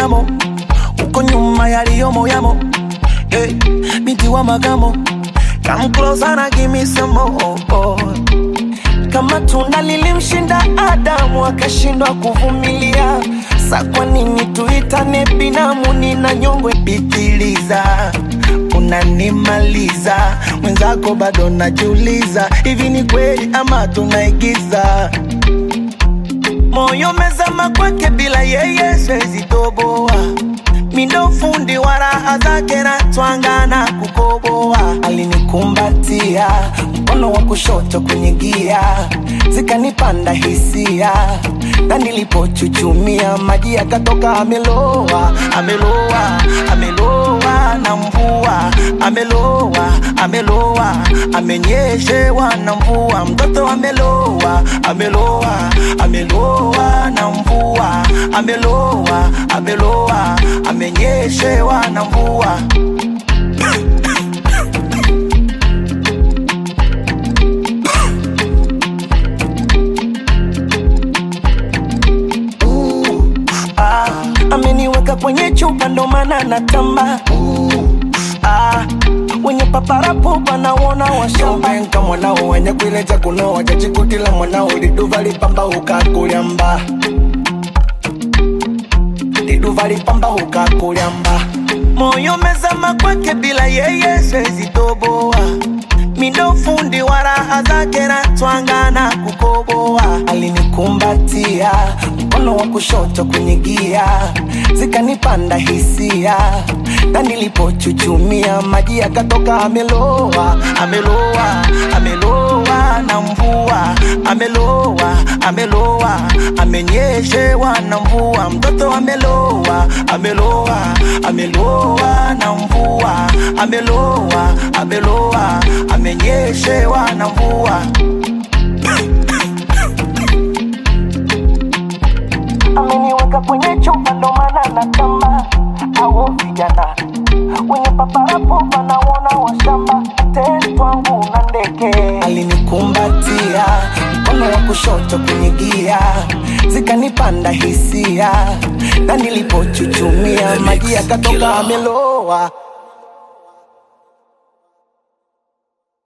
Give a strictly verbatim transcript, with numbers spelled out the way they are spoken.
amo, uko nyuma yaliyo moyamo. Hey, binti wa magamo, come closer and give me some more. Kama tunda lilimshinda Adamu akashindwa kuvumilia, sa kwa nini tuitane binamu? Nina nyongwe pitiliza, unanimaliza mwenzako bado najiuliza, hivi ni kweli ama tunaigiza? Moyo mezama kwake bila yeye siwezi toboa, mindo fundi wa raha zake na twangana kukoboa. Alinikumbatia mkono wa kushoto kwenye gia, zikanipanda hisia, na nilipochuchumia maji yakatoka. Ameloa, ameloa, ameloa na mvua, ameloa, ameloa, amenyeshewa na mvua. Mtoto ameloa, ameloa, ameloa na mvua, ameloa, ameloa, amenyeshewa na mvua. Ameniweka kwenye chupa ndo maana natamba. Ah, wenye paparapo panaona washamba. Nka mwanao wenye kuileja kuno wajachikutila mwanao. Liduva lipamba ukakuliamba, liduva lipamba ukakuliamba. Moyo mezama kwake bila yeye siwezi toboa, mindo fundi wa raha zake na twangana kukoboa. Alinikumbatia mkono wa kushoto kwenye gia, zikanipanda hisia, na nilipochuchumia maji yakatoka. Ameloa, ameloa, ameloa na mvua, ameloa, ameloa, amenyeshewa na mvua. Mtoto ameloa, ameloa, ameloa na mvua, ameloa, ameloa, amenyeshewa na mvua. Ameniweka kwenye chupa ndo maana natamba. Hao vijana wenye paparapo wanaona washamba, tetu wangu na ndeke. Alinikumbatia mkono wa kushoto kwenye gia, zikanipanda hisia, na nilipochuchumia maji yakatoka. Ameloa.